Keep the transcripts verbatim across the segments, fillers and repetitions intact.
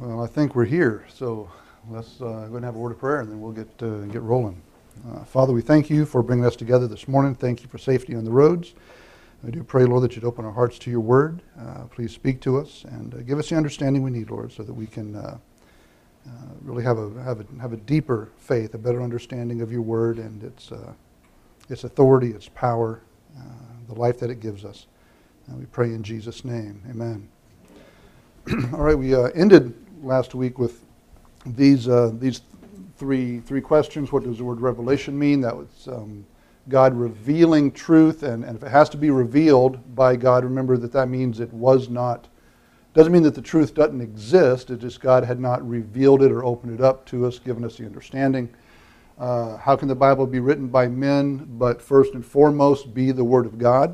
Well, I think we're here, so let's uh, go ahead and have a word of prayer, and then we'll get uh, get rolling. Uh, Father, we thank you for bringing us together this morning. Thank you for safety on the roads. I do pray, Lord, that you'd open our hearts to your word. Uh, please speak to us and uh, give us the understanding we need, Lord, so that we can uh, uh, really have a have a have a deeper faith, a better understanding of your word and its uh, its authority, its power, uh, the life that it gives us. And we pray in Jesus' name, amen. All right, we uh, ended last week with these uh, these three three questions. What does the word revelation mean? That was um, God revealing truth, and, and if it has to be revealed by God, remember that that means it was not, doesn't mean that the truth doesn't exist, it's just God had not revealed it or opened it up to us, given us the understanding. Uh, how can the Bible be written by men, but first and foremost be the Word of God?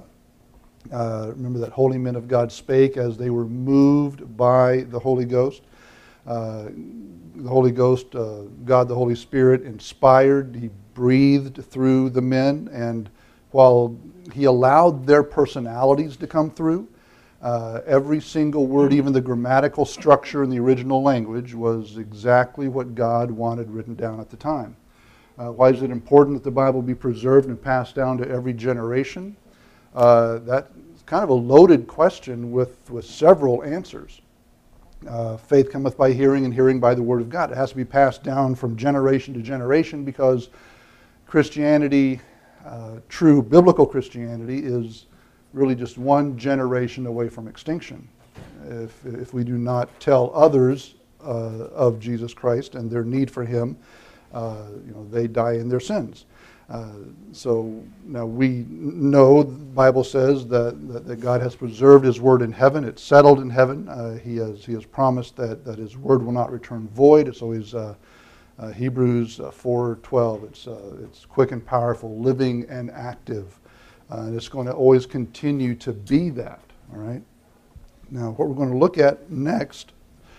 Uh, remember that holy men of God spake as they were moved by the Holy Ghost. Uh, the Holy Ghost, uh, God the Holy Spirit, inspired, He breathed through the men, and while He allowed their personalities to come through, uh, every single word, even the grammatical structure in the original language, was exactly what God wanted written down at the time. Uh, why is it important that the Bible be preserved and passed down to every generation? Uh, that's kind of a loaded question with, with several answers. Uh, faith cometh by hearing, and hearing by the Word of God. It has to be passed down from generation to generation because Christianity, uh, true biblical Christianity, is really just one generation away from extinction. If, if we do not tell others uh, of Jesus Christ and their need for Him, uh, you know, they die in their sins. Uh, so now we know the Bible says that, that, that God has preserved His Word in heaven. It's settled in heaven. Uh, he has He has promised that, that His Word will not return void. It's always uh, uh, Hebrews uh, four twelve. It's uh, it's quick and powerful, living and active, uh, and it's going to always continue to be that. All right. Now, what we're going to look at next,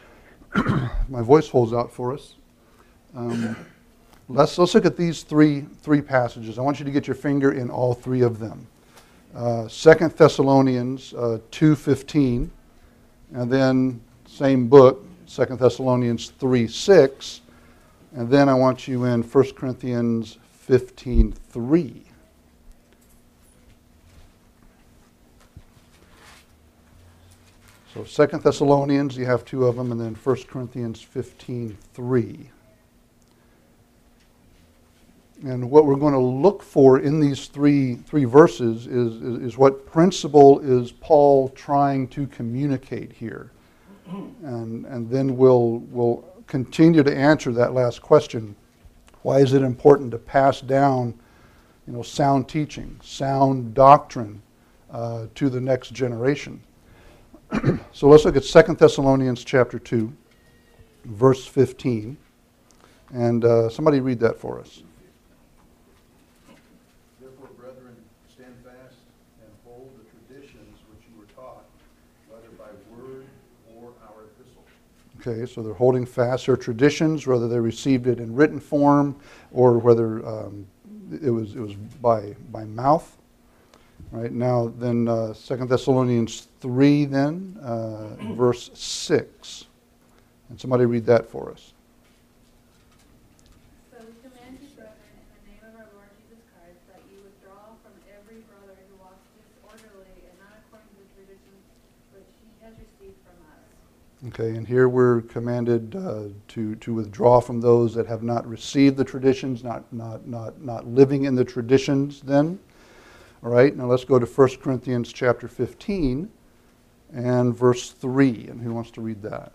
my voice holds out for us. Um, Let's let's look at these three three passages. I want you to get your finger in all three of them. Uh, Second Thessalonians uh, two fifteen, and then same book, Second Thessalonians three six, and then I want you in First Corinthians fifteen three. So Second Thessalonians, you have two of them, and then First Corinthians fifteen three. And what we're going to look for in these three three verses is, is, is what principle is Paul trying to communicate here. And and then we'll we'll continue to answer that last question. Why is it important to pass down, you know, sound teaching, sound doctrine uh, to the next generation? So let's look at Second Thessalonians chapter two, verse fifteen. And uh, somebody read that for us. Okay, so they're holding fast their traditions, whether they received it in written form or whether um, it was it was by by mouth. Right now, then uh, Second Thessalonians three, then uh, verse six, and somebody read that for us. So we command you, brethren, in the name of our Lord Jesus Christ, that you withdraw from every brother who walks disorderly and not according to the traditions which he has received from us. Okay, and here we're commanded uh, to to withdraw from those that have not received the traditions, not not not not living in the traditions. Then, all right. Now let's go to First Corinthians chapter fifteen, and verse three. And who wants to read that?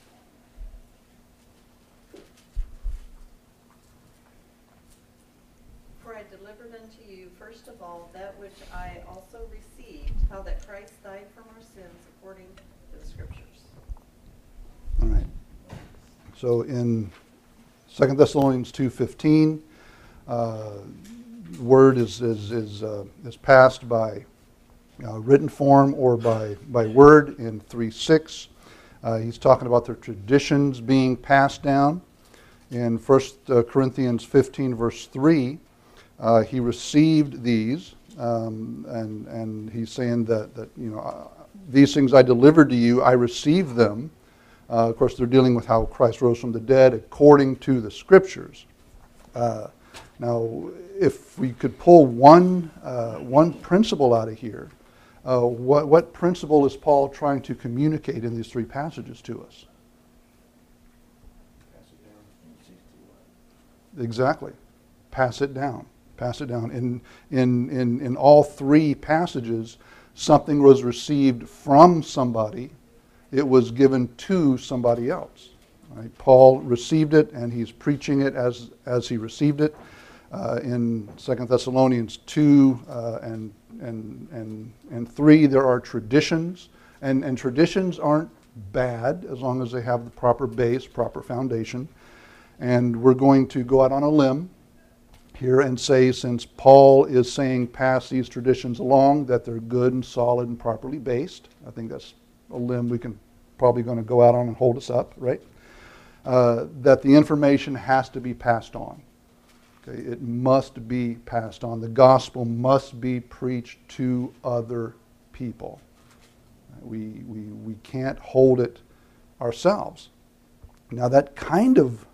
For I delivered unto you first of all that which I also received, how that Christ died from our sins according to the Scriptures. All right. So in Second Thessalonians two fifteen, uh, the word is is is, uh, is passed by uh, written form or by by word. In three six, uh, he's talking about their traditions being passed down. In First Corinthians fifteen verse three, uh, he received these, um, and and he's saying that that you know uh, these things I delivered to you, I received them. Uh, of course, they're dealing with how Christ rose from the dead according to the Scriptures. Uh, now, if we could pull one uh, one principle out of here, uh, what, what principle is Paul trying to communicate in these three passages to us? Exactly. Pass it down. Pass it down. In, in, in, in all three passages, something was received from somebody. It was given to somebody else. Right? Paul received it, and he's preaching it as, as he received it. Uh, in Second Thessalonians two uh, and, and, and, and three, there are traditions. And, and traditions aren't bad as long as they have the proper base, proper foundation. And we're going to go out on a limb here and say, since Paul is saying pass these traditions along, that they're good and solid and properly based. I think that's a limb we can probably going to go out on and hold us up, right? Uh, that the information has to be passed on. Okay, it must be passed on. The gospel must be preached to other people. We, we, we can't hold it ourselves. Now that kind of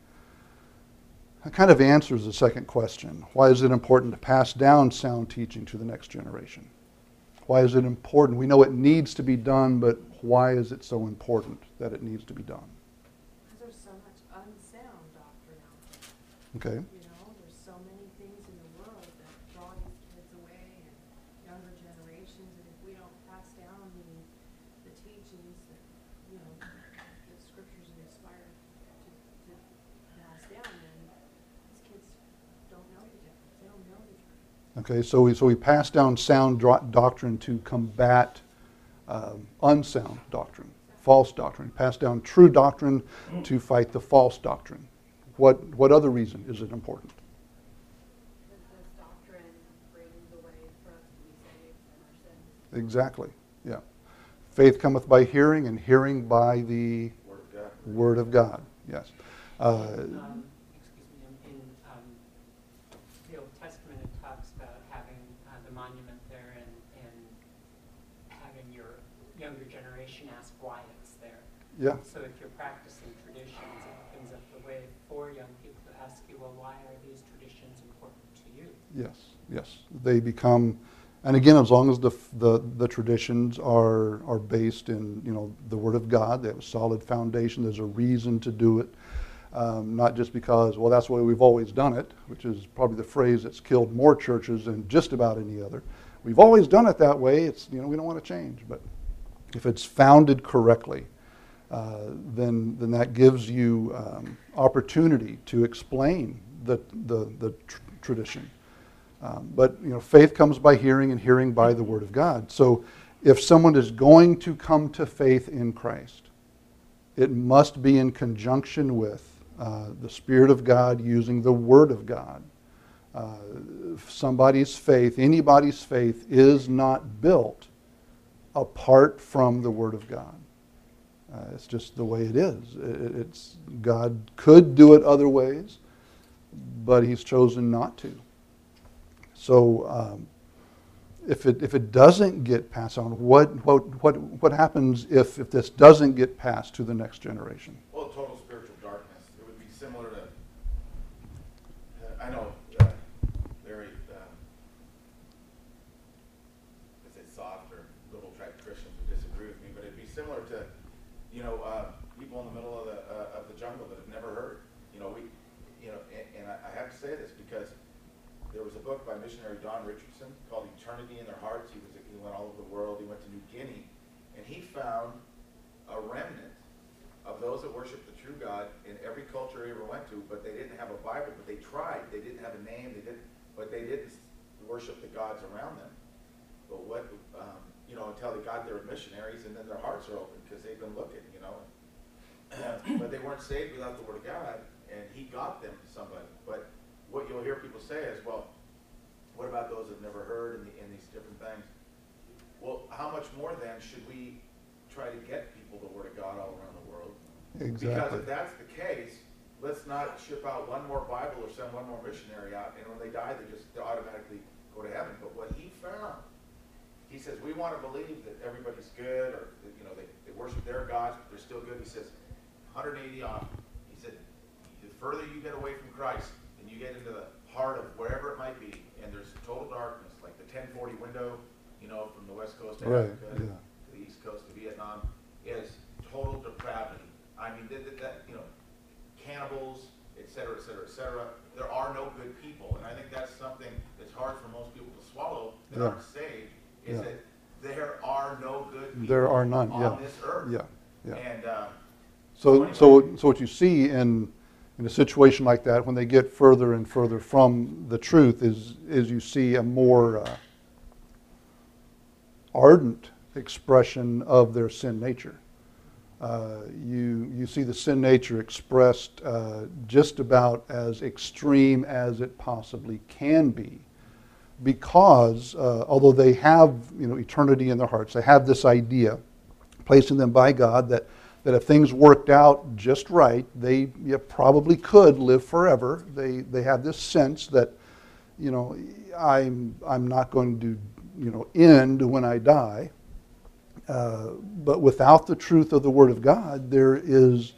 That kind of answers the second question. Why is it important to pass down sound teaching to the next generation? Why is it important? We know it needs to be done, but why is it so important that it needs to be done? Because there's so much unsound doctrine out there. Okay. You know, there's so many things in the world that draw these kids away and younger generations, and if we don't pass down the, the teachings that, you know, the scriptures are inspired to, to pass down, then these kids don't know the difference. They don't know the truth. Okay, so we, so we pass down sound dro- doctrine to combat um, unsound doctrine, false doctrine. Pass down true doctrine to fight the false doctrine. What, what other reason is it important? Because this doctrine brings a way for us to be saved from our sins. Exactly, yeah. Faith cometh by hearing, and hearing by the Word of God. Word of God, yes. Uh, Um, excuse me, in, in um, the Old Testament, it talks about having uh, the monument there and, and having your younger generation ask why it's there. yeah, So if you're practicing traditions, it opens up the way for young people to ask you, well, why are these traditions important to you? yes, yes. They become, and again, as long as the, the, the traditions are, are based in, you know, the Word of God, they have a solid foundation, there's a reason to do it. Um, not just because, well, that's the way we've always done it, which is probably the phrase that's killed more churches than just about any other. We've always done it that way. It's, you know, we don't want to change. But if it's founded correctly, uh, then then that gives you um, opportunity to explain the the, the tr- tradition. Um, but you know, faith comes by hearing, and hearing by the Word of God. So, if someone is going to come to faith in Christ, it must be in conjunction with uh, the Spirit of God using the Word of God. Uh, somebody's faith, anybody's faith, is not built apart from the Word of God. Uh, it's just the way it is. It, it's God could do it other ways, but He's chosen not to. So, um, if it if it doesn't get passed on, what what what what happens if if this doesn't get passed to the next generation? Well, total spiritual darkness. It would be similar to, uh, I know, uh, very, um, let's say soft or liberal type Christians would disagree with me, but it'd be similar to, you know, uh, people in the middle of the uh, of the jungle that have never heard. You know, we, you know, and, and I, I have to say this because there was a book by missionary Don Richardson called Eternity in Their Hearts. He was he went all over the world. He went to New Guinea, and he found a remnant of those that worship the true God in every culture he ever went to. But they didn't have a Bible. But they tried. They didn't have a name. They didn't. But they didn't worship the gods around them. But what um, you know, until they got there missionaries, and then their hearts are open because they've been looking. You know, but they weren't saved without the Word of God, and he got them to somebody. But what you'll hear people say is, well, what about those that have never heard and, the, and these different things? Well, how much more then should we try to get people the Word of God all around the world? Exactly. Because if that's the case, let's not ship out one more Bible or send one more missionary out, and when they die, they just automatically go to heaven. But what he found, he says, we want to believe that everybody's good, or you know, they, they worship their gods, but they're still good. He says, one hundred eighty off. He said, the further you get away from Christ, and you get into the heart of wherever it might be, and there's total darkness, like the ten forty window, you know, from the west coast of Right, Africa yeah. to the east coast of Vietnam, is total depravity. I mean, that, that, that you know, cannibals, et cetera, et cetera, et cetera. There are no good people, and I think that's something that's hard for most people to swallow that Yeah. aren't saved. Is Yeah. that there are no good people There are none, on yeah. this earth. Yeah, yeah. And uh, So, so, so what you see in in a situation like that, when they get further and further from the truth, is is you see a more uh, ardent expression of their sin nature. Uh, you you see the sin nature expressed uh, just about as extreme as it possibly can be, because uh, although they have, you know, eternity in their hearts, they have this idea placed in them by God that that if things worked out just right, they yeah, probably could live forever. They they have this sense that, you know, I'm I'm not going to, you know, end when I die. Uh, but without the truth of the Word of God, there is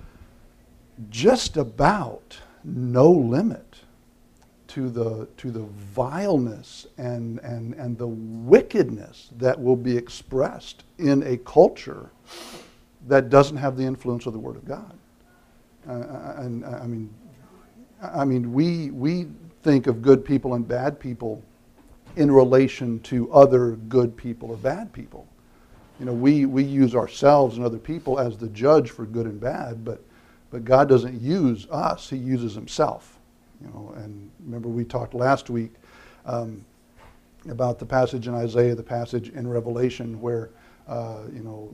just about no limit to the to the vileness and and and the wickedness that will be expressed in a culture that doesn't have the influence of the Word of God. Uh, and I mean, I mean, we we think of good people and bad people in relation to other good people or bad people. You know, we, we use ourselves and other people as the judge for good and bad, but but God doesn't use us; He uses Himself. You know, and remember we talked last week um, about the passage in Isaiah, the passage in Revelation, where uh, you know,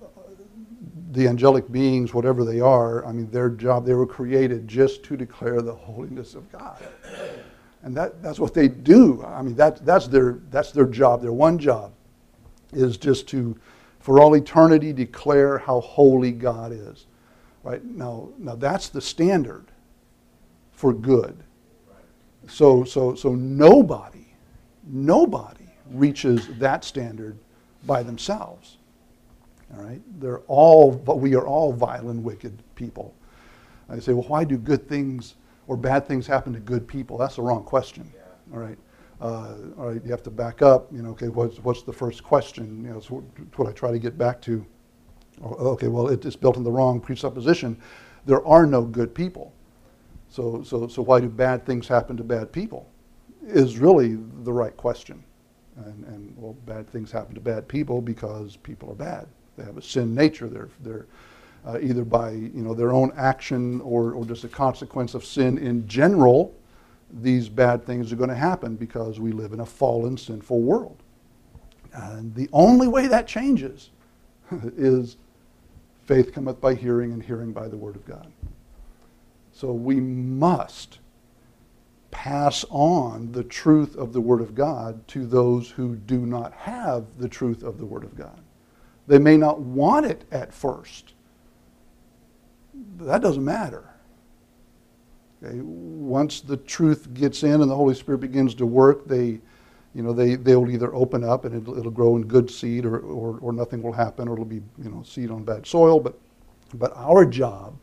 the angelic beings, whatever they are, I mean, their job, they were created just to declare the holiness of God. And that, that's what they do. I mean, that, that's their that's their job. Their one job is just to, for all eternity, declare how holy God is. Right? Now, now that's the standard for good. So, so, so nobody, nobody reaches that standard by themselves. All right? They're all, but we are all vile and wicked people. I say, well, why do good things or bad things happen to good people? That's the wrong question. All right. Uh, all right, you have to back up. You know, okay, what's what's the first question? You know, it's what I try to get back to. Okay, well, it, it's built on the wrong presupposition. There are no good people. So, so, so why do bad things happen to bad people? Is really the right question. And, and well, bad things happen to bad people because people are bad. They have a sin nature. They're they're uh, either by, you know, their own action or or just a consequence of sin in general. These bad things are going to happen because we live in a fallen, sinful world. And the only way that changes is faith cometh by hearing, and hearing by the Word of God. So we must pass on the truth of the Word of God to those who do not have the truth of the Word of God. They may not want it at first, but that doesn't matter. Okay, once the truth gets in and the Holy Spirit begins to work, they, you know, they they will either open up and it'll, it'll grow in good seed, or, or or nothing will happen, or it'll be, you know, seed on bad soil. But but our job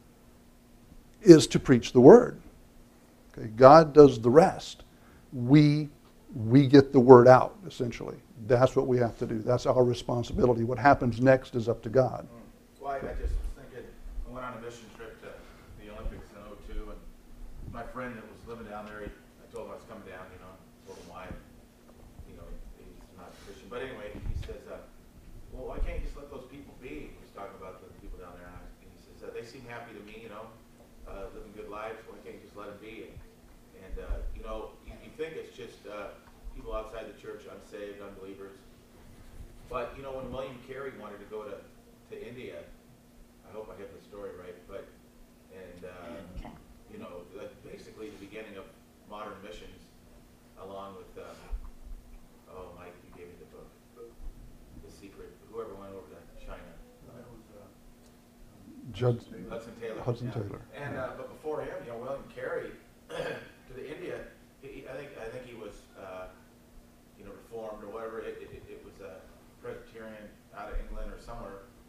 is to preach the Word. Okay, God does the rest. We we get the Word out, essentially. That's what we have to do. That's our responsibility. What happens next is up to God. Well, I, I just was thinking, I went on a mission trip to the Olympics in oh two, and my friend that was living down there, he, I told him I was coming down, you know, told him why, you know, he's not Christian. But anyway, he says, uh, well, why can't you just let those people be? He was talking about the people down there, and, I, and he says, uh, they seem happy to me, you know, uh, living good lives, why can't you just let them be? And, and uh, you know, you, you think it's just uh, people outside the church, unsaved, unbelievers. But, you know, when William Carey wanted to go to, to India, I hope I have the story right, but, and, uh, you know, like basically the beginning of modern missions, along with, uh, oh, Mike, you gave me the book, The Secret, whoever went over to China. That was uh, Jud, Hudson Taylor. Hudson yeah. Taylor. And, uh, but before him, you know, William Carey, to the India, he, I think, I think he was, uh, you know, Reformed or whatever. It, it, it was a Presbyterian out of England or somewhere. I,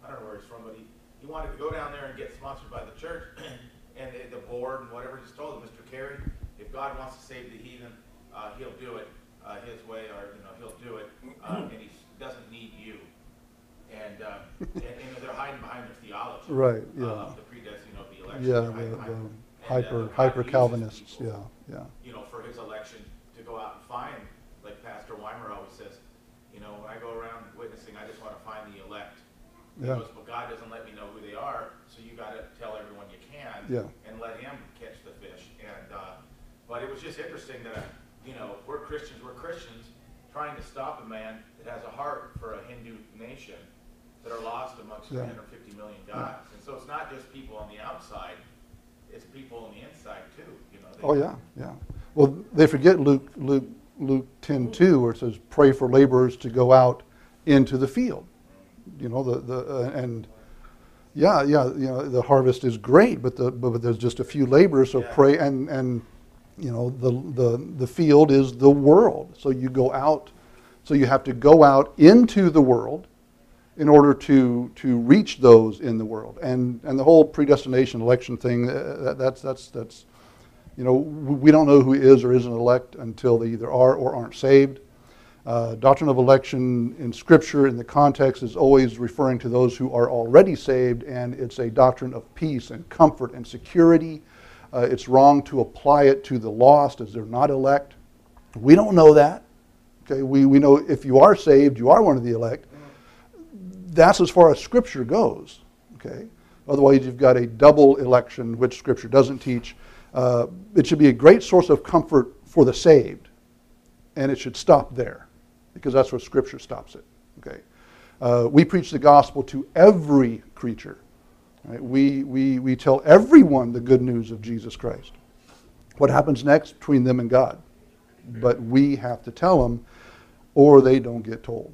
I don't know where he's from, but he, he wanted to go down there and get sponsored by the church, and the, the board and whatever just told him, Mister Carey, if God wants to save the heathen, uh, he'll do it uh, his way, or you know, he'll do it, uh, and he doesn't need you. And, uh, and, and they're hiding behind their theology. Right, yeah. Uh, the predestined of the election. Yeah, They're the, hiding the behind- hyper, and, uh, hyper God uses Calvinists, people, yeah, yeah. You know, for his election to go out and find, like Pastor Weimer always says, you know, when I go around witnessing, I just want to find the elect. He Yeah. goes, but God doesn't let me know who they are, so you got to tell everyone you can Yeah. and let him catch the fish. And uh, but it was just interesting that, you know, we're Christians, we're Christians trying to stop a man that has a heart for a Hindu nation that are lost amongst Yeah. three hundred fifty million gods. And so it's not just people on the outside, it's people on the inside too. You know. They, Oh, yeah, yeah. Well, they forget Luke, Luke, Luke ten two, where it says, pray for laborers to go out into the field. You know, the, the, uh, and yeah, yeah, you know, the harvest is great, but the, but there's just a few laborers, so Yeah. pray, and, and, you know, the, the, the field is the world. So you go out, so you have to go out into the world in order to, to reach those in the world. And, and the whole predestination election thing, uh, that, that's, that's, that's, you know, we don't know who is or isn't elect until they either are or aren't saved. Uh, doctrine of election in Scripture, in the context, is always referring to those who are already saved, and it's a doctrine of peace and comfort and security. Uh, it's wrong to apply it to the lost as they're not elect. We don't know that. Okay, we, we know if you are saved, you are one of the elect. That's as far as Scripture goes. Okay, otherwise you've got a double election, which Scripture doesn't teach. Uh, it should be a great source of comfort for the saved, and it should stop there, because that's where Scripture stops it. Okay, uh, we preach the gospel to every creature. Right? We we we tell everyone the good news of Jesus Christ. What happens next between them and God, but we have to tell them, or they don't get told.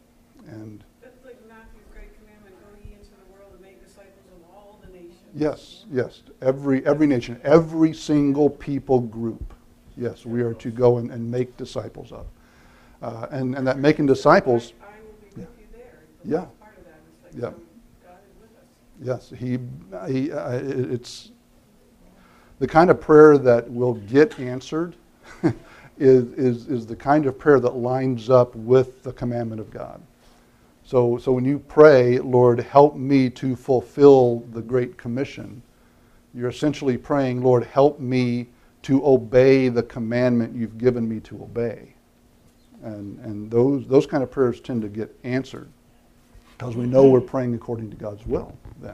And That's like Matthew's great commandment, go ye into the world and make disciples of all the nations. yes, yes, every every nation, every single people group. Yes, we are to go and, and make disciples of. Uh, and, and that making disciples, I, I will be with you there. The Yeah. last part of that is like, Yeah. um, God is with us. yes, he, he uh, it's the kind of prayer that will get answered is, is, is the kind of prayer that lines up with the commandment of God. So, so when you pray, Lord, help me to fulfill the Great Commission, you're essentially praying, Lord, help me to obey the commandment you've given me to obey. And, and those, those kind of prayers tend to get answered because we know we're praying according to God's will then.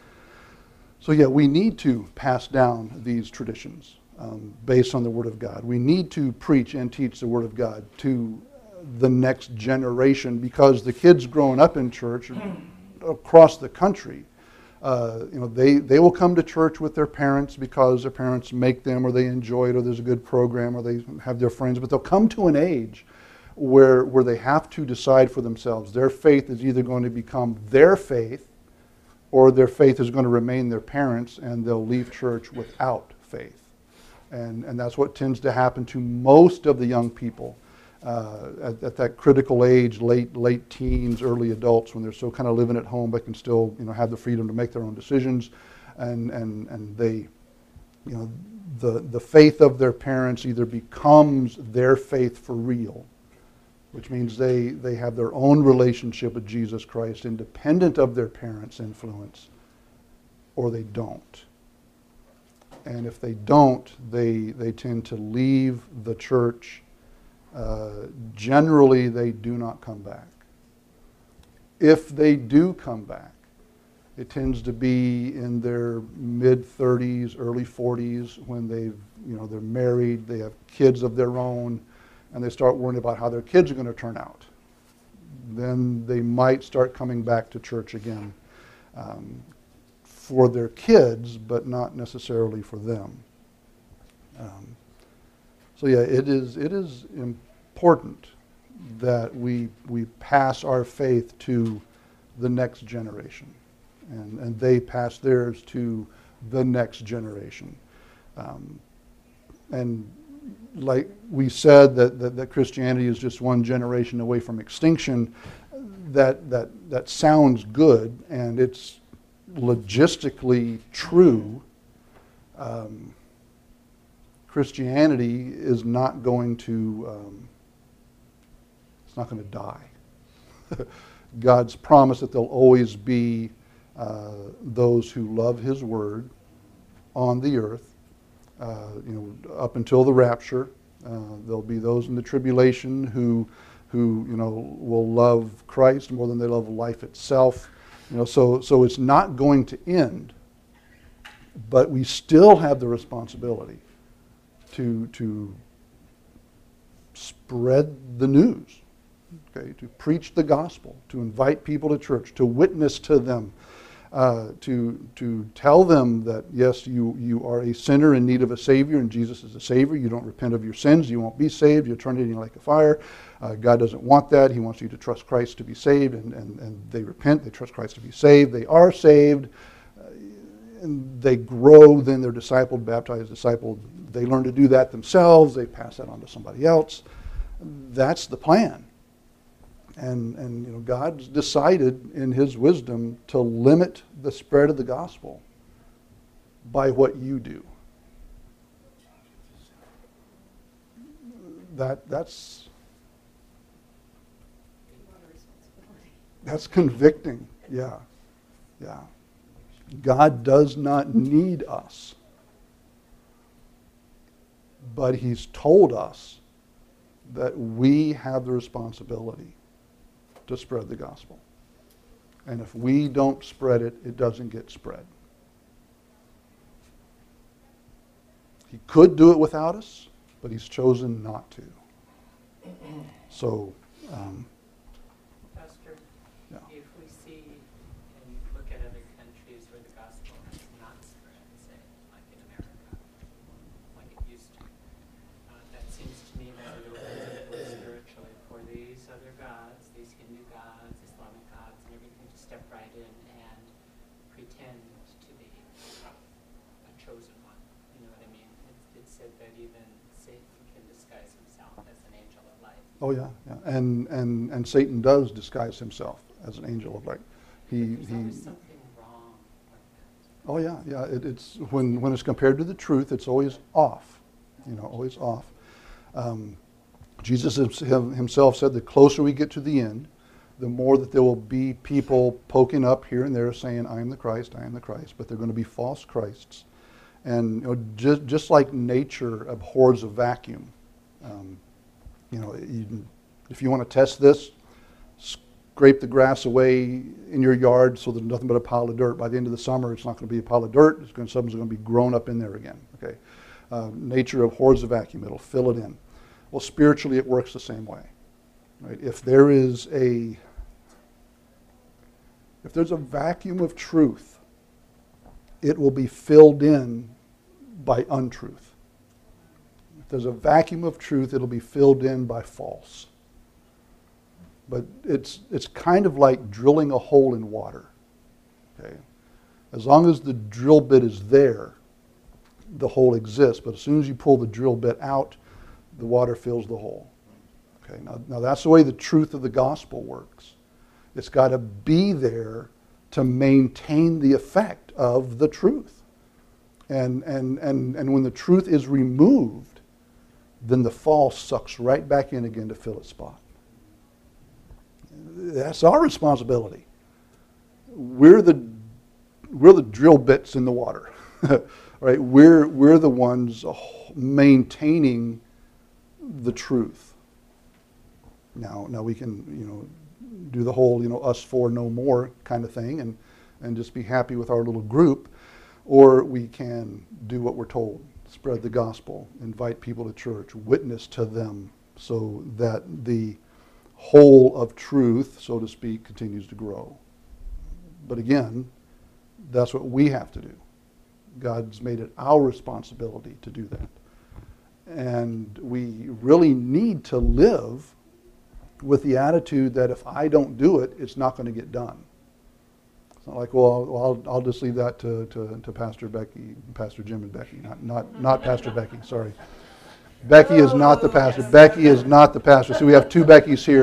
So yeah, we need to pass down these traditions um, based on the Word of God. We need to preach and teach the Word of God to the next generation, because the kids growing up in church across the country, uh, you know, they, they will come to church with their parents because their parents make them, or they enjoy it, or there's a good program, or they have their friends, but they'll come to an age where where they have to decide for themselves. Their faith is either going to become their faith, or their faith is going to remain their parents, and they'll leave church without faith. And and that's what tends to happen to most of the young people uh, at, at that critical age, late late teens, early adults, when they're still kind of living at home but can still, you know, have the freedom to make their own decisions, and and and they, you know, the the faith of their parents either becomes their faith for real, which means they, they have their own relationship with Jesus Christ independent of their parents' influence, or they don't. And if they don't, they, they tend to leave the church. Uh, generally, they do not come back. If they do come back, it tends to be in their mid-thirties, early forties, when they've, you know, they're married, they have kids of their own, and they start worrying about how their kids are going to turn out. Then they might start coming back to church again um, for their kids, but not necessarily for them. Um, so yeah, it is it is important that we we pass our faith to the next generation, and and they pass theirs to the next generation, um, and. Like we said, that, that, that Christianity is just one generation away from extinction. that, that, that sounds good and it's logistically true, um, Christianity is not going to, um, it's not going to die. God's promise that there'll always be uh, those who love His Word on the earth, uh, you know, up until the rapture. Uh, there'll be those in the tribulation who, who you know, will love Christ more than they love life itself. You know, so so it's not going to end, but we still have the responsibility to to spread the news, okay, to preach the gospel, to invite people to church, to witness to them, uh, to to tell them that yes, you you are a sinner in need of a Savior, and Jesus is a Savior. You don't repent of your sins, you won't be saved. You'll turn it in like a fire. Uh, God doesn't want that. He wants you to trust Christ to be saved, and, and, and they repent, they trust Christ to be saved. They are saved, uh, and they grow, then they're discipled, baptized, discipled. They learn to do that themselves. They pass that on to somebody else. That's the plan. And, and you know, God's decided in His wisdom to limit the spread of the gospel by what you do. That, that's... That's convicting, yeah, yeah. God does not need us, but He's told us that we have the responsibility to spread the gospel. And if we don't spread it, it doesn't get spread. He could do it without us, but He's chosen not to. So, um, Pastor, Yeah. if we see and look at other countries where the gospel has not spread, say, like in America, like it used to, uh, that seems to me that it opens the door spiritually for these other gods, these Hindu gods, Islamic gods, and everything to step right in and pretend to be a chosen one. You know what I mean? It's, it's said that even Satan can disguise himself as an angel of light. Oh yeah, yeah, and and and Satan does disguise himself as an angel of light. He There's he. always something wrong with that. Oh yeah, yeah. It, it's when when it's compared to the truth, it's always off. You know, always off. Um, Jesus himself said, the closer we get to the end, the more that there will be people poking up here and there saying, "I am the Christ, I am the Christ," but they're going to be false Christs. And you know, just just like nature abhors a vacuum. Um, You know, you, if you want to test this, scrape the grass away in your yard so there's nothing but a pile of dirt. By the end of the summer, it's not going to be a pile of dirt. It's going to, something's going to be grown up in there again. Okay, uh, nature abhors a vacuum; it'll fill it in. Well, spiritually, it works the same way. Right? If there is a if there's a vacuum of truth, it will be filled in by untruth. If there's a vacuum of truth, it'll be filled in by false. But it's it's kind of like drilling a hole in water. Okay? As long as the drill bit is there, the hole exists. But as soon as you pull the drill bit out, the water fills the hole. Okay? Now, now that's the way the truth of the gospel works. It's got to be there to maintain the effect of the truth. And and and and when the truth is removed, then the false sucks right back in again to fill its spot. That's our responsibility. We're the we're the drill bits in the water, right? We're we're the ones maintaining the truth. Now, now we can you know do the whole you know us four no more kind of thing, and and just be happy with our little group, or we can do what we're told. Spread the gospel, invite people to church, witness to them so that the whole of truth, so to speak, continues to grow. But again, that's what we have to do. God's made it our responsibility to do that. And we really need to live with the attitude that if I don't do it, it's not going to get done. It's not like, well, I'll, I'll, I'll just leave that to, to, to Pastor Becky, Pastor Jim and Becky, not, not, not Pastor Becky, sorry. Becky is not the pastor. Becky is not the pastor. So we have two Beckys here.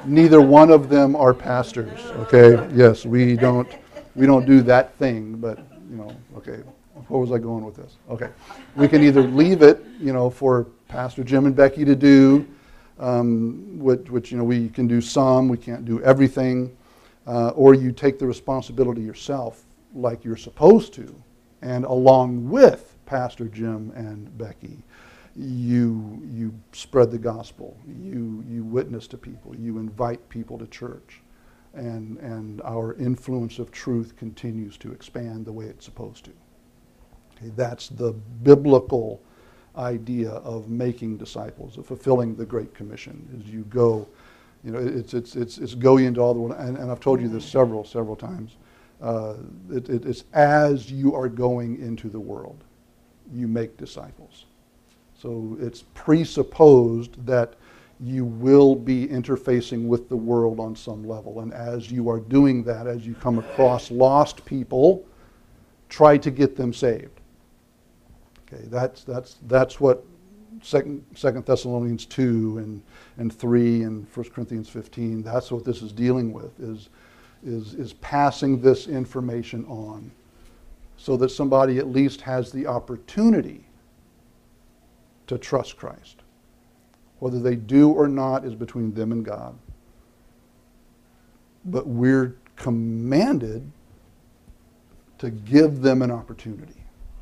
neither one of them are pastors. Okay, yes, we don't we don't do that thing. But you know, okay, where was I going with this? Okay, we can either leave it, you know, for Pastor Jim and Becky to do, um, which, which you know we can do some, we can't do everything, uh, or you take the responsibility yourself, like you're supposed to, and along with Pastor Jim and Becky, you you spread the gospel, you you witness to people, you invite people to church, and and our influence of truth continues to expand the way it's supposed to. Okay, that's the biblical idea of making disciples, of fulfilling the Great Commission. Is you go, you know, it's it's it's it's go ye into all the world, and, and I've told you this several several times. Uh, it, it, it's as you are going into the world, you make disciples. So it's presupposed that you will be interfacing with the world on some level. And as you are doing that, as you come across lost people, try to get them saved. Okay, that's that's that's what Second Second Thessalonians two and and three and First Corinthians fifteen. That's what this is dealing with. Is is is passing this information on, so that somebody at least has the opportunity to trust Christ. Whether they do or not is between them and God. But we're commanded to give them an opportunity.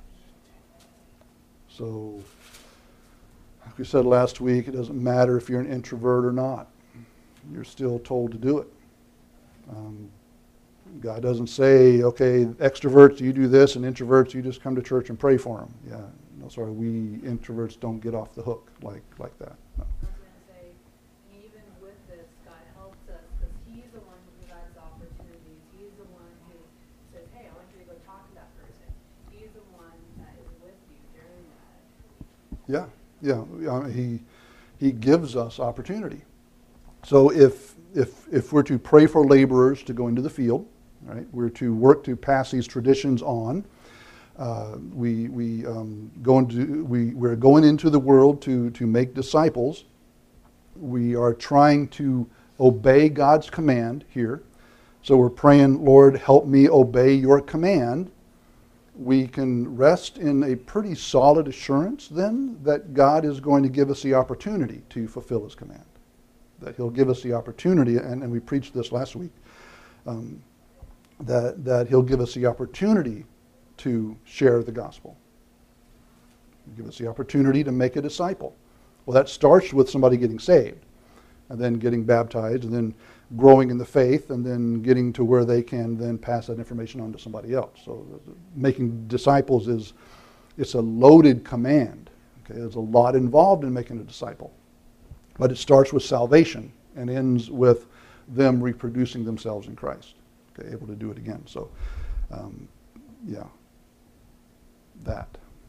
So, like we said last week, it doesn't matter if you're an introvert or not. You're still told to do it. Um, God doesn't say, okay, extroverts, you do this, and introverts, you just come to church and pray for them. Yeah, no, sorry, we introverts don't get off the hook like like that. No. I was going to say, even with this, God helps us because He's the one who provides opportunities. He's the one who says, hey, I want you to go talk to that person. He's the one that is with you during that. Yeah, yeah. Uh, he he gives us opportunity. So if if if we're to pray for laborers to go into the field, right, we're to work to pass these traditions on. Uh, we we um, go into we we're going into the world to to make disciples. We are trying to obey God's command here. So we're praying, Lord, help me obey your command. We can rest in a pretty solid assurance then that God is going to give us the opportunity to fulfill His command. That He'll give us the opportunity, and, and we preached this last week, um, that, that He'll give us the opportunity to share the gospel. He'll give us the opportunity to make a disciple. Well, that starts with somebody getting saved, and then getting baptized, and then growing in the faith, and then getting to where they can then pass that information on to somebody else. So making disciples is, it's a loaded command. Okay, there's a lot involved in making a disciple. But it starts with salvation and ends with them reproducing themselves in Christ, okay, able to do it again. So, um, yeah, that.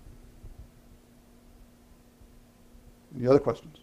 Any other questions?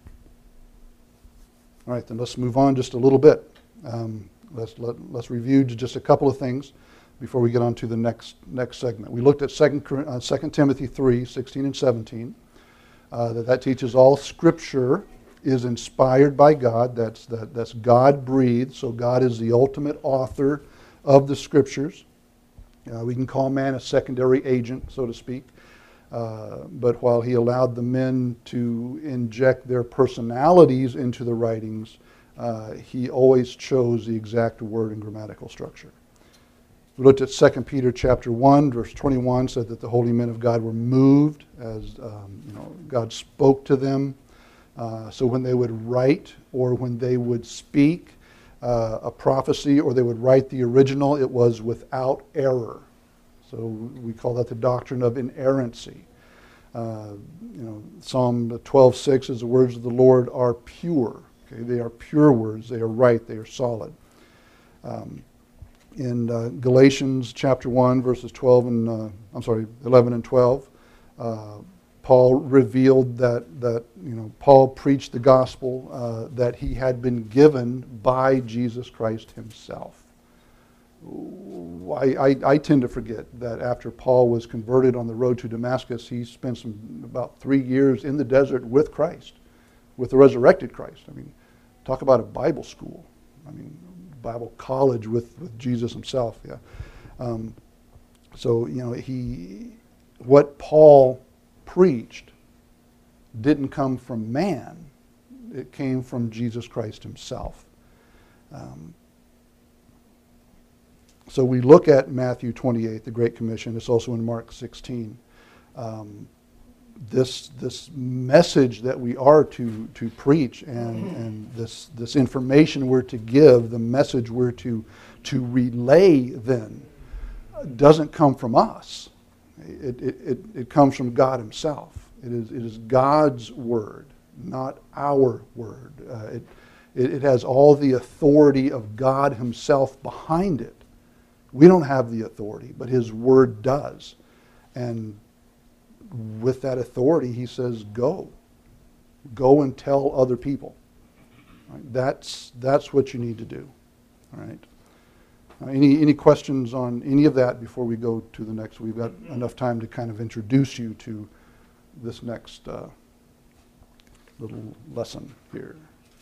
All right, then let's move on just a little bit. Um, let's let, let's review just a couple of things before we get on to the next next segment. We looked at Second uh, Second Timothy three, sixteen and seventeen. Uh, that that teaches all Scripture is inspired by God. That's that that's God breathed. So God is the ultimate author of the Scriptures. Uh, we can call man a secondary agent, so to speak. Uh, but while He allowed the men to inject their personalities into the writings, uh, He always chose the exact word and grammatical structure. We looked at Second Peter chapter one, verse twenty-one, said that the holy men of God were moved as um, you know God spoke to them. Uh, so when they would write or when they would speak uh, a prophecy or they would write the original, it was without error. So we call that the doctrine of inerrancy. Uh, you know, Psalm twelve six is the words of the Lord are pure. Okay, they are pure words. They are right. They are solid. Um, in uh, Galatians chapter one, verses twelve and uh, I'm sorry, eleven and twelve, uh, Paul revealed that that you know Paul preached the gospel uh, that he had been given by Jesus Christ Himself. I, I, I tend to forget that after Paul was converted on the road to Damascus, he spent some, about three years in the desert with Christ, with the resurrected Christ. I mean, Talk about a Bible school. I mean, Bible college with, with Jesus himself. Yeah. Um, so, you know, he, what Paul preached didn't come from man. It came from Jesus Christ himself. Um, so we look at Matthew twenty-eight, the Great Commission. It's also in Mark sixteen. Um, this this message that we are to to preach and, and this this information we're to give, the message we're to to relay then, doesn't come from us. It it, it, it comes from God himself. It is it is God's word, not our word. Uh, it, it it has all the authority of God himself behind it. We don't have the authority, but his word does. And with that authority, he says, go. Go and tell other people. Right? That's that's what you need to do. All right. Uh, any any questions on any of that before we go to the next? We've got enough time to kind of introduce you to this next uh, little lesson here.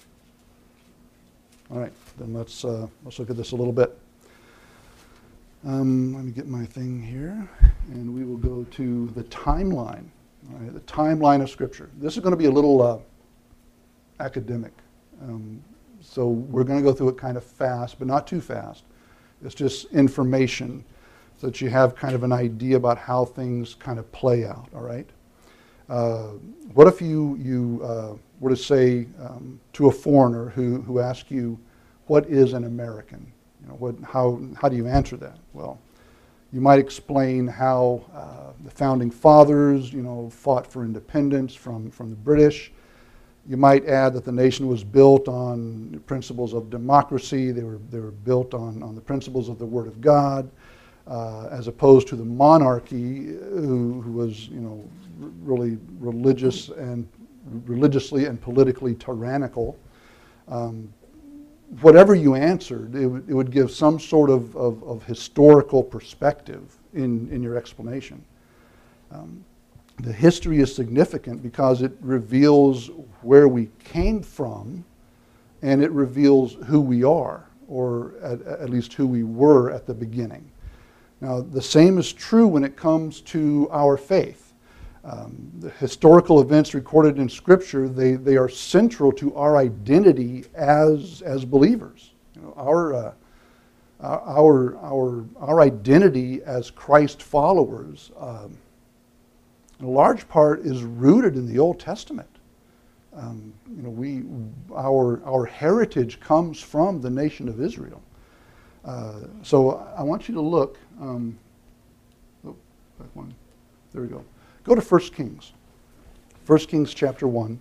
All right, then let's uh, let's look at this a little bit. Um, let me get my thing here, and we will go to the timeline. All right, the timeline of Scripture. This is going to be a little uh, academic, um, so we're going to go through it kind of fast, but not too fast. It's just information so that you have kind of an idea about how things kind of play out. All right. Uh, what if you you uh, were to say um, to a foreigner who who asks you, "What is an American?" You know, what, how, how do you answer that? Well, you might explain how uh, the founding fathers, you know, fought for independence from, from the British. You might add that the nation was built on principles of democracy. They were, they were built on, on the principles of the Word of God, uh, as opposed to the monarchy, who, who was, you know, r- really religious and religiously and politically tyrannical. Um, Whatever you answered, it, w- it would give some sort of, of, of historical perspective in, in your explanation. Um, the history is significant because it reveals where we came from, and it reveals who we are, or at, at least who we were at the beginning. Now, the same is true when it comes to our faith. Um, the historical events recorded in Scripture, they, they are central to our identity as as believers. You know, our, uh, our our our identity as Christ followers, um, in a large part, is rooted in the Old Testament. Um, you know, we our our heritage comes from the nation of Israel. Uh, so I want you to look. Um, oh, back one. There we go. Go to First Kings. First Kings chapter one.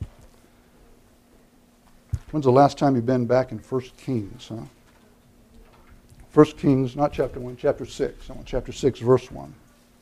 When's the last time you've been back in First Kings, huh? First Kings, not chapter one, chapter six. I want chapter six, verse one.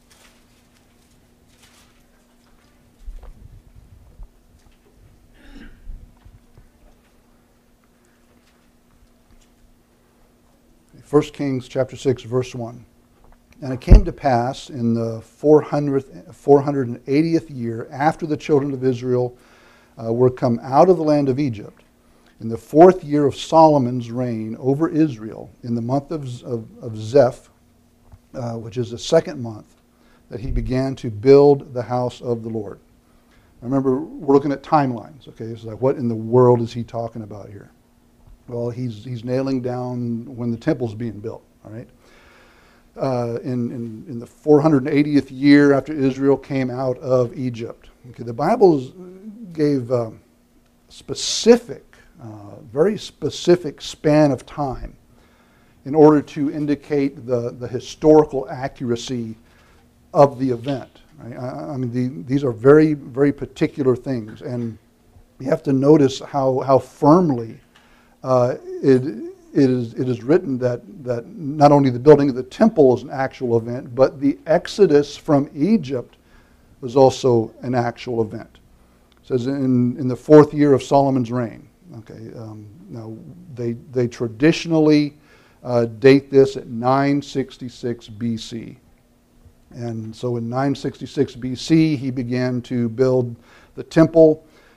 First Kings chapter six, verse one. And it came to pass in the four hundredth, four hundred eightieth year after the children of Israel uh, were come out of the land of Egypt, in the fourth year of Solomon's reign over Israel, in the month of, of, of Zeph, uh, which is the second month, that he began to build the house of the Lord. Remember, we're looking at timelines, okay? So like, what in the world is he talking about here? Well, he's he's nailing down when the temple's being built, all right? Uh, in, in, in the four hundred eightieth year after Israel came out of Egypt. Okay, the Bible gave uh, specific, uh, very specific span of time in order to indicate the, the historical accuracy of the event. Right? I, I mean, the, these are very, very particular things, and you have to notice how how firmly uh, it. It is, it is written that, that not only the building of the temple is an actual event, but the exodus from Egypt was also an actual event. It says in, in the fourth year of Solomon's reign. Okay, um, now they, they traditionally uh, date this at nine sixty-six B C. And so in nine sixty-six B C, he began to build the temple.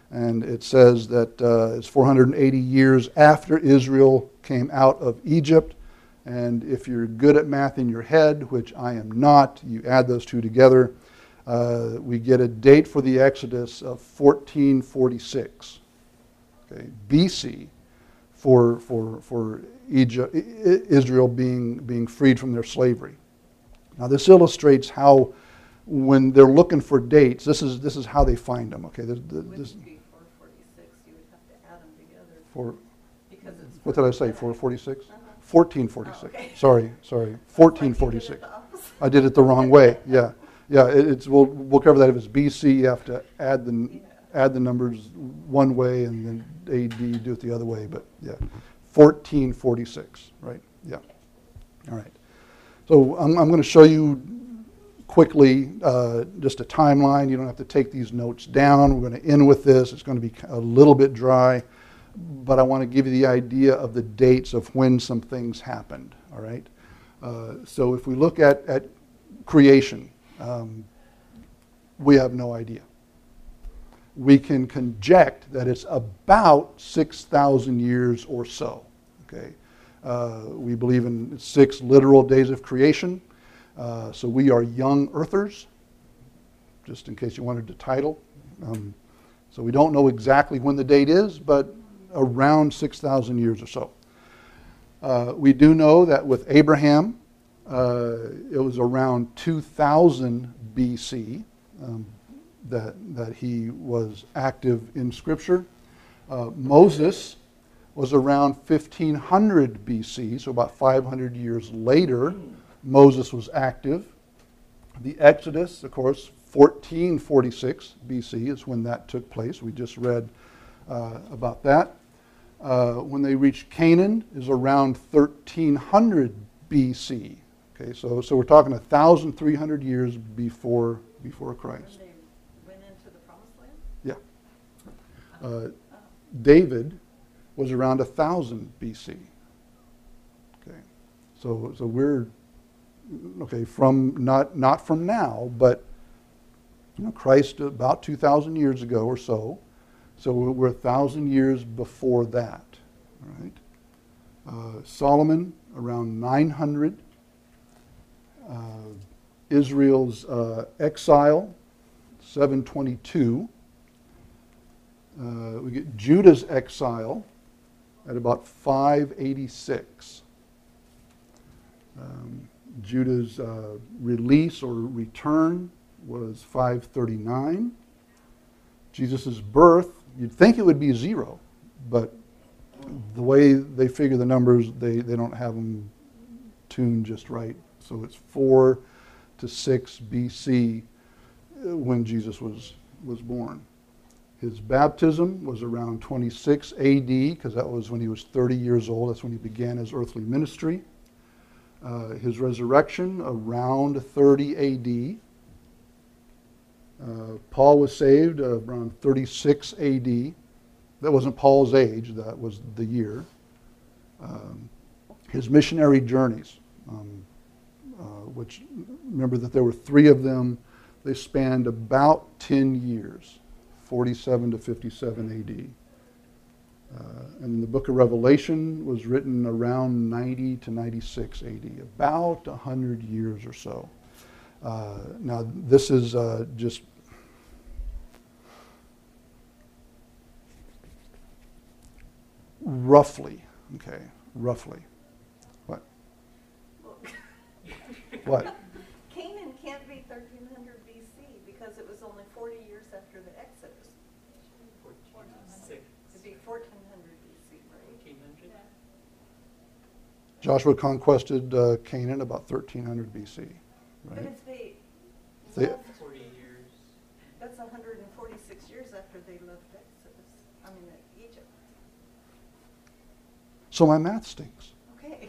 And it says that uh, it's four hundred eighty years after Israel came out of Egypt. And if you're good at math in your head, which I am not, you add those two together, uh, we get a date for the Exodus of fourteen forty-six, okay, B C, for for for Egypt, Israel being being freed from their slavery. Now this illustrates how, when they're looking for dates, this is this is how they find them. Okay, this, It this, wouldn't be four forty-six, you would have to add them together. for Because it's. what did I say? four forty-six, Uh-huh. fourteen forty-six. Oh, okay. Sorry, sorry, That's like fourteen you did it forty-six. the opposite. I did it the wrong way. Yeah, yeah. It, it's we'll we'll cover that. If it's B C, you have to add the Yeah. add the numbers one way, and then A D do it the other way. But yeah, fourteen forty-six. Right. Yeah. All right. So I'm I'm going to show you quickly uh, just a timeline. You don't have to take these notes down. We're going to end with this. It's going to be a little bit dry, but I want to give you the idea of the dates of when some things happened. All right. Uh, so if we look at, at creation, um, we have no idea. We can conject that it's about six thousand years or so. Okay. Uh, we believe in six literal days of creation. Uh, so we are young earthers, just in case you wanted the title. Um, so we don't know exactly when the date is, but around six thousand years or so. Uh, we do know that with Abraham, uh, it was around two thousand B C um, that, that he was active in Scripture. Uh, Moses was around fifteen hundred B C, so about five hundred years later, Moses was active. The Exodus, of course, fourteen forty-six B C is when that took place. We just read uh, about that. Uh, when they reached Canaan is around thirteen hundred B C. Okay, so so we're talking one thousand three hundred years before before When Christ. they went into the promised land? Yeah. Uh, David was around one thousand B C. Okay, so so we're okay from not not from now, but you know, Christ about two thousand years ago or so. So we're a thousand years before that. All right. Uh, Solomon around nine hundred. Uh, Israel's uh, exile, seven twenty-two. Uh, we get Judah's exile at about five eighty-six. Um, Judah's uh, release or return was five thirty-nine. Jesus' birth, you'd think it would be zero, but the way they figure the numbers, they, they don't have them tuned just right. So it's four to six B C when Jesus was, was born. His baptism was around twenty-six A D, because that was when he was thirty years old. That's when he began his earthly ministry. Uh, his resurrection around thirty A D. Uh, Paul was saved uh, around thirty-six A D. That wasn't Paul's age, that was the year. Um, his missionary journeys, um, uh, which, remember that there were three of them, they spanned about ten years, forty-seven to fifty-seven A D. Uh, and the book of Revelation was written around ninety to ninety-six A D, about one hundred years or so. Uh, now, this is uh, just roughly, okay, roughly. What? What? Canaan can't be thirteen hundred B C because it was only forty years after the Exodus. Six. It'd be fourteen hundred B C, right? Fourteen hundred. Joshua conquested uh, Canaan about thirteen hundred B C, But right? if they They- left, Forty years. that's one hundred forty-six years after they left Exodus, I mean, uh, Egypt. So my math stinks. Okay.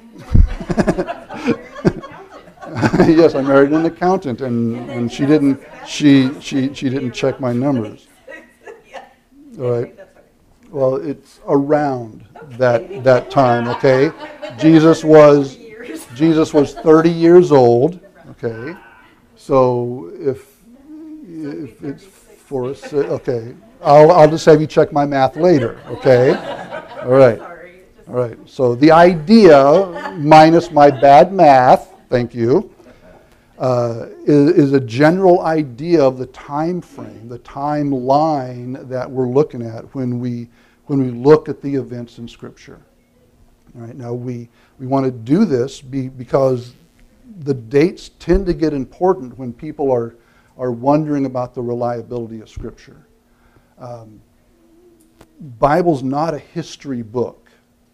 Yes, I married an accountant, and, and she didn't she she she didn't check my numbers. Yeah. All right. That's right. Well, it's around that that time. Okay, Jesus was Years. Jesus was thirty years old. Okay, so if if it's for us, okay, I'll, I'll just have you check my math later, okay? All right. Sorry, it just- All right, so the idea, minus my bad math, thank you, uh, is, is a general idea of the time frame, the timeline that we're looking at when we when we look at the events in Scripture. All right, now we, we want to do this be, because the dates tend to get important when people are, are wondering about the reliability of Scripture. Um, Bible's not a history book,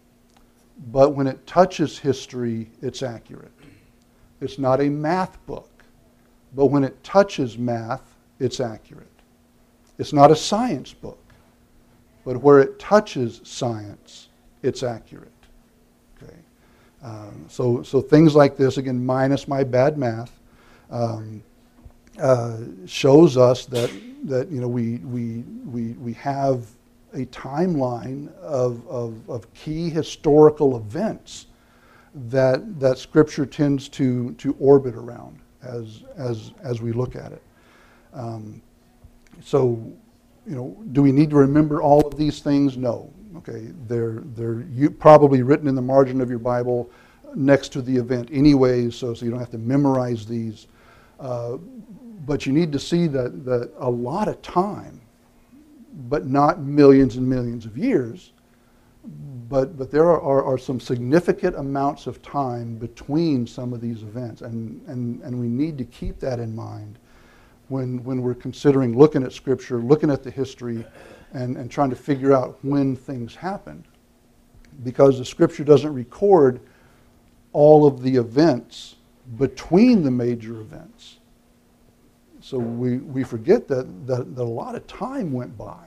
but when it touches history, it's accurate. It's not a math book, but when it touches math, it's accurate. It's not a science book, but where it touches science, it's accurate. Okay, um, so so things like this, again, minus my bad math, um, uh, shows us that that you know we we we we have a timeline of, of, of key historical events that that Scripture tends to to orbit around as as as we look at it. Um, so, you know, do we need to remember all of these things? No. Okay, they're they're you, probably written in the margin of your Bible next to the event anyways, so so you don't have to memorize these. Uh, but you need to see that that a lot of time, but not millions and millions of years. But but there are, are, are some significant amounts of time between some of these events, and, and, and we need to keep that in mind when when we're considering looking at Scripture, looking at the history, and, and trying to figure out when things happened. Because the Scripture doesn't record all of the events between the major events. So we, we forget that, that, that a lot of time went by.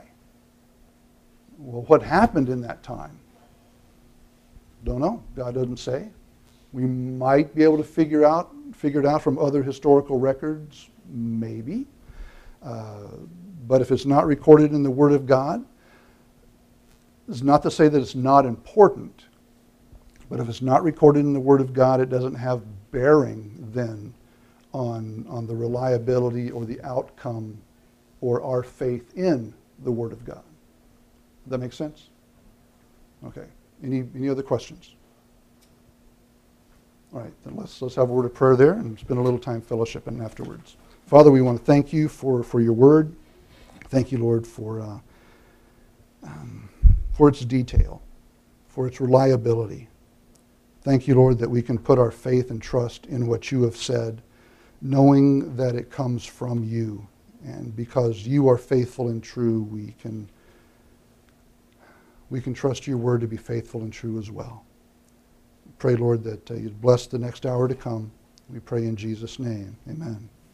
Well, what happened in that time? Don't know. God doesn't say. We might be able to figure out figure it out from other historical records, maybe. Uh, but if it's not recorded in the Word of God, it's not to say that it's not important. But if it's not recorded in the Word of God, it doesn't have bearing then on, on the reliability or the outcome or our faith in the Word of God. Does that make sense? Okay. Any any other questions? All right, then let's let's have a word of prayer there and spend a little time fellowshipping afterwards. Father, we want to thank you for, for your word. Thank you, Lord, for uh, um, for its detail, for its reliability. Thank you, Lord, that we can put our faith and trust in what you have said, knowing that it comes from you. And because you are faithful and true, we can we can trust your word to be faithful and true as well. Pray, Lord, that uh, you'd bless the next hour to come. We pray in Jesus' name. Amen.